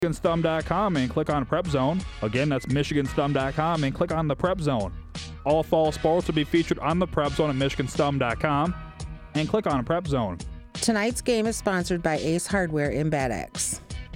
MichiganStum.com and click on Prep Zone. Again, that's MichiganStum.com and click on the Prep Zone. All fall sports will be featured on the Prep Zone at MichiganStum.com and click on Prep Zone. Tonight's game is sponsored by Ace Hardware in Bad Axe.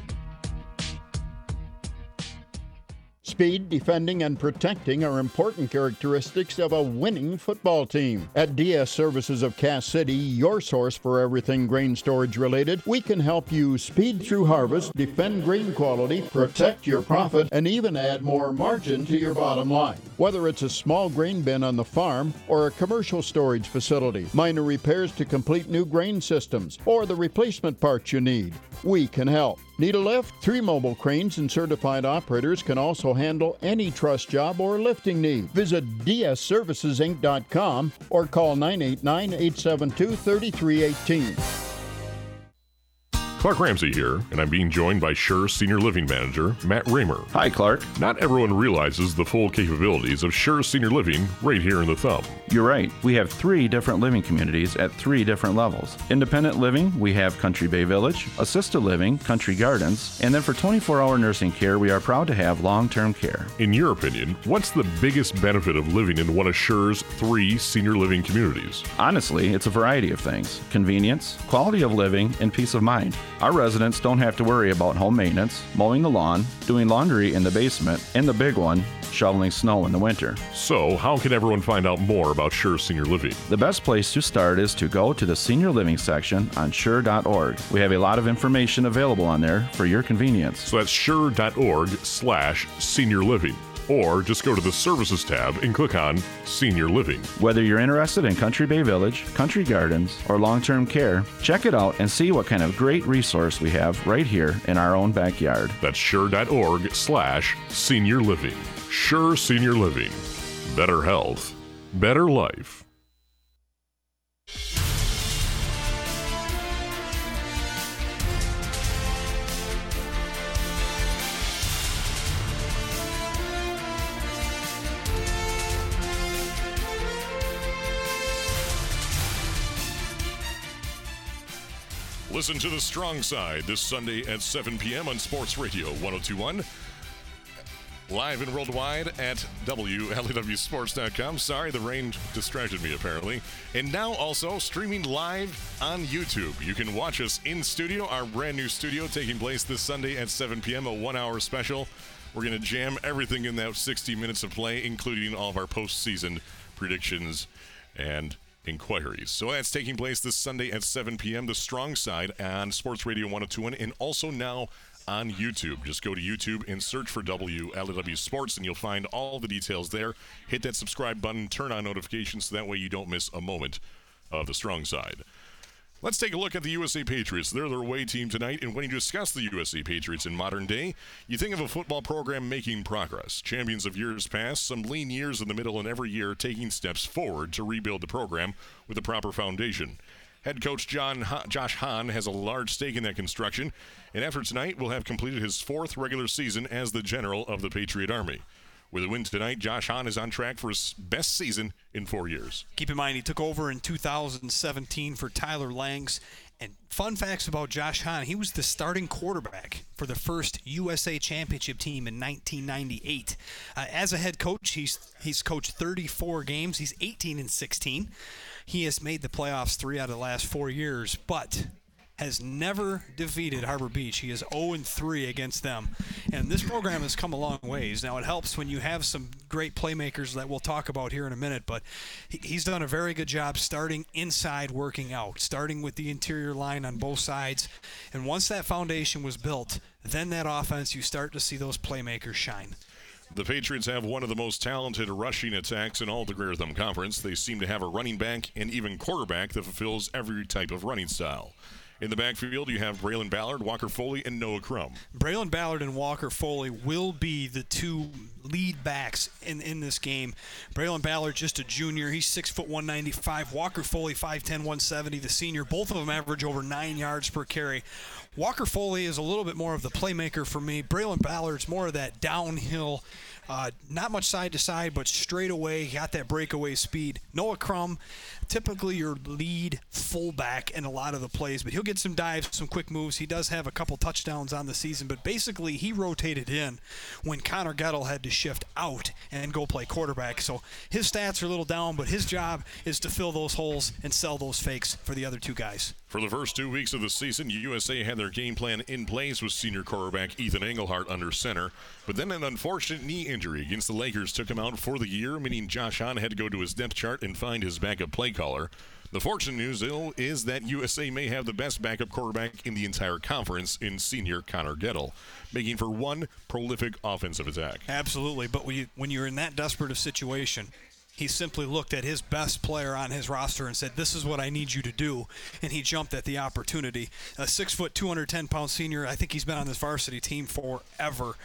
Speed, defending, and protecting are important characteristics of a winning football team. At DS Services of Cass City, your source for everything grain storage related, we can help you speed through harvest, defend grain quality, protect your profit, and even add more margin to your bottom line. Whether it's a small grain bin on the farm or a commercial storage facility, minor repairs to complete new grain systems, or the replacement parts you need, we can help. Need a lift? 3 mobile cranes and certified operators can also handle any truss job or lifting need. Visit dsservicesinc.com or call 989-872-3318. Clark Ramsey here, and I'm being joined by Sure Senior Living Manager Matt Raymer. Hi, Clark. Not everyone realizes the full capabilities of Sure Senior Living right here in the Thumb. You're right. We have 3 different living communities at 3 different levels. Independent living, we have Country Bay Village. Assisted living, Country Gardens. And then for 24-hour nursing care, we are proud to have long-term care. In your opinion, what's the biggest benefit of living in one of Sure's 3 senior living communities? Honestly, it's a variety of things. Convenience, quality of living, and peace of mind. Our residents don't have to worry about home maintenance, mowing the lawn, doing laundry in the basement, and the big one, shoveling snow in the winter. So, how can everyone find out more about Sure Senior Living? The best place to start is to go to the Senior Living section on sure.org. We have a lot of information available on there for your convenience. So that's sure.org/senior living. Or just go to the Services tab and click on Senior Living. Whether you're interested in Country Bay Village, Country Gardens, or long-term care, check it out and see what kind of great resource we have right here in our own backyard. That's sure.org/senior living. Sure Senior Living. Better health. Better life. Listen to The Strong Side this Sunday at 7 p.m. on Sports Radio 102.1. Live and worldwide at WLEWSports.com. Sorry, the rain distracted me, apparently. And now also streaming live on YouTube. You can watch us in studio, our brand new studio taking place this Sunday at 7 p.m., a 1-hour special. We're going to jam everything in that 60 minutes of play, including all of our postseason predictions and inquiries. So that's taking place this Sunday at 7 p.m. The Strong Side on Sports Radio 102.1 and also now on YouTube. Just go to YouTube and search for WLEW Sports and you'll find all the details there. Hit that subscribe button, turn on notifications so that way you don't miss a moment of The Strong Side. Let's take a look at the USA Patriots. They're their away team tonight, and when you discuss the USA Patriots in modern day, you think of a football program making progress. Champions of years past, some lean years in the middle, and every year taking steps forward to rebuild the program with a proper foundation. Head coach Josh Hahn has a large stake in that construction, and after tonight will have completed his 4th regular season as the general of the Patriot Army. With a win tonight, Josh Hahn is on track for his best season in 4 years. Keep in mind, he took over in 2017 for Tyler Langs. And fun facts about Josh Hahn, he was the starting quarterback for the first USA Championship team in 1998. As a head coach, he's coached 34 games. He's 18-16. He has made the playoffs 3 out of the last 4 years, but has never defeated Harbor Beach. He is 0-3 against them. And this program has come a long ways. Now, it helps when you have some great playmakers that we'll talk about here in a minute, but he's done a very good job starting inside, working out, starting with the interior line on both sides. And once that foundation was built, then that offense, you start to see those playmakers shine. The Patriots have one of the most talented rushing attacks in all the Greater Thumb Conference. They seem to have a running back and even quarterback that fulfills every type of running style. In the backfield, you have Braylon Ballard, Walker Foley, and Noah Crum. Braylon Ballard and Walker Foley will be the 2 lead backs in this game. Braylon Ballard, just a junior. He's 6', 195. Walker Foley, 5'10", 170, the senior. Both of them average over 9 yards per carry. Walker Foley is a little bit more of the playmaker for me. Braylon Ballard's more of that downhill, not much side to side, but straight away, got that breakaway speed. Noah Crum, typically your lead fullback in a lot of the plays, but he'll get some dives, some quick moves. He does have a couple touchdowns on the season, but basically he rotated in when Connor Gettle had to shift out and go play quarterback. So his stats are a little down, but his job is to fill those holes and sell those fakes for the other two guys. For the first 2 weeks of the season, USA had their game plan in place with senior quarterback Ethan Engelhart under center. But then an unfortunate knee injury against the Lakers took him out for the year, meaning Josh Hahn had to go to his depth chart and find his backup play caller. The fortunate news, though, is that USA may have the best backup quarterback in the entire conference in senior Connor Gettle, making for one prolific offensive attack. Absolutely, but when you're in that desperate a situation, he simply looked at his best player on his roster and said, this is what I need you to do, and he jumped at the opportunity. A 6 foot, 210-pound senior, I think he's been on this varsity team forever.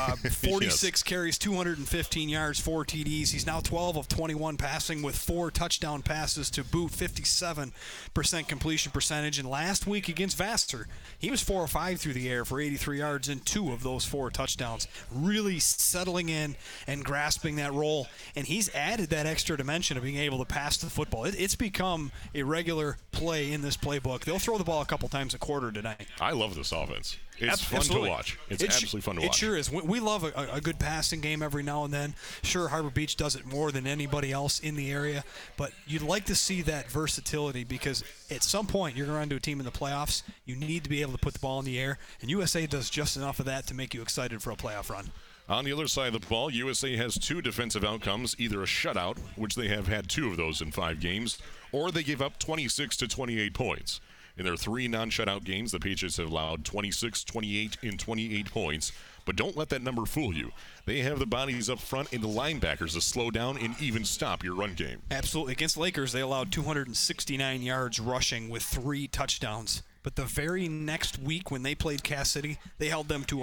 46 yes. Carries, 215 yards, 4 TDs. He's now 12 of 21 passing with 4 touchdown passes to boot, 57% completion percentage. And last week against Vassar, he was 4 or 5 through the air for 83 yards and 2 of those 4 touchdowns. Really settling in and grasping that role, and he's added that extra dimension of being able to pass the football. It's become a regular play in this playbook. They'll throw the ball a couple times a quarter tonight. I love this offense. It's fun to watch. It's absolutely fun to watch. It sure is. We love a good passing game every now and then. Sure, Harbor Beach does it more than anybody else in the area, but you'd like to see that versatility because at some point you're going to run into a team in the playoffs. You need to be able to put the ball in the air, and USA does just enough of that to make you excited for a playoff run. On the other side of the ball, USA has 2 defensive outcomes, either a shutout, which they have had 2 of those in 5 games, or they give up 26 to 28 points. In their 3 non-shutout games, the Patriots have allowed 26, 28, and 28 points. But don't let that number fool you. They have the bodies up front and the linebackers to slow down and even stop your run game. Absolutely. Against Lakers, they allowed 269 yards rushing with 3 touchdowns. But the very next week when they played Cass City, they held them to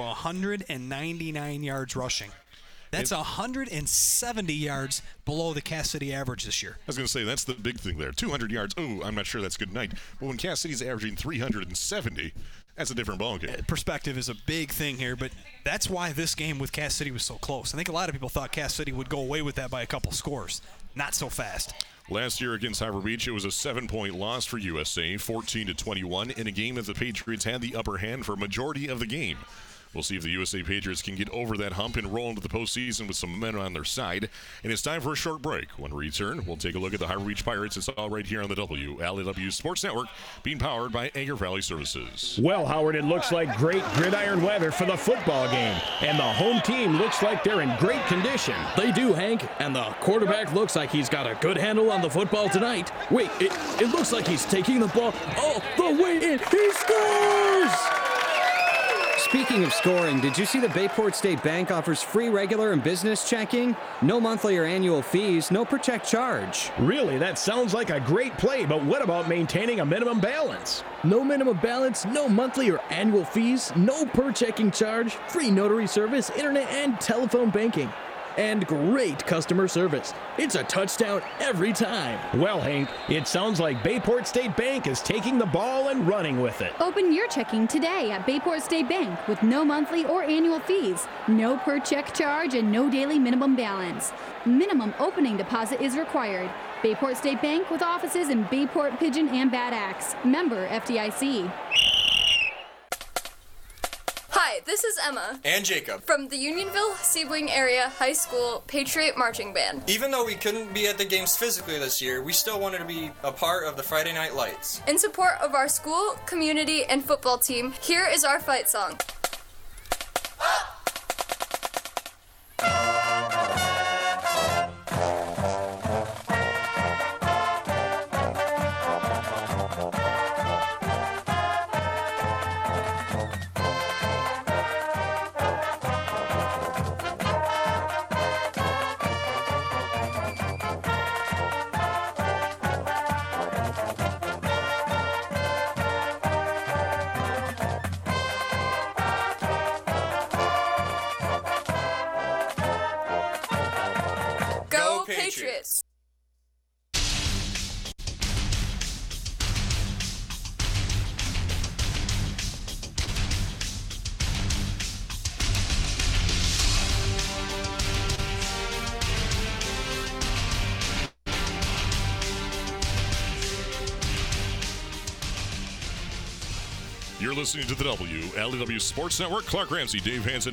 199 yards rushing. That's 170 yards below the Cass City average this year. I was going to say, that's the big thing there. 200 yards, I'm not sure that's good night. But when Cass City's averaging 370, that's a different ballgame. Perspective is a big thing here, but that's why this game with Cass City was so close. I think a lot of people thought Cass City would go away with that by a couple scores. Not so fast. Last year against Harbor Beach, it was a 7-point loss for USA, 14-21, in a game that the Patriots had the upper hand for a majority of the game. We'll see if the USA Patriots can get over that hump and roll into the postseason with some momentum on their side. And it's time for a short break. When we return, we'll take a look at the Harbor Beach Pirates. It's all right here on the WLEW Sports Network, being powered by Agger Valley Services. Well, Howard, it looks like great gridiron weather for the football game. And the home team looks like they're in great condition. They do, Hank. And the quarterback looks like he's got a good handle on the football tonight. Wait, it looks like he's taking the ball all the way in. He scores! Speaking of scoring, did you see that Bayport State Bank offers free regular and business checking? No monthly or annual fees, no per check charge. Really, that sounds like a great play, but what about maintaining a minimum balance? No minimum balance, no monthly or annual fees, no per checking charge, free notary service, internet and telephone banking. And great customer service. It's a touchdown every time. Well, Hank, it sounds like Bayport State Bank is taking the ball and running with it. Open your checking today at Bayport State Bank with no monthly or annual fees, no per check charge, and no daily minimum balance. Minimum opening deposit is required. Bayport State Bank with offices in Bayport, Pigeon, and Bad Axe. Member FDIC. Hi, this is Emma. And Jacob. From the Unionville Sebring Area High School Patriot Marching Band. Even though we couldn't be at the games physically this year, we still wanted to be a part of the Friday Night Lights. In support of our school, community, and football team, here is our fight song. You're listening to the WLEW Sports Network. Clark Ramsey, Dave Hansen,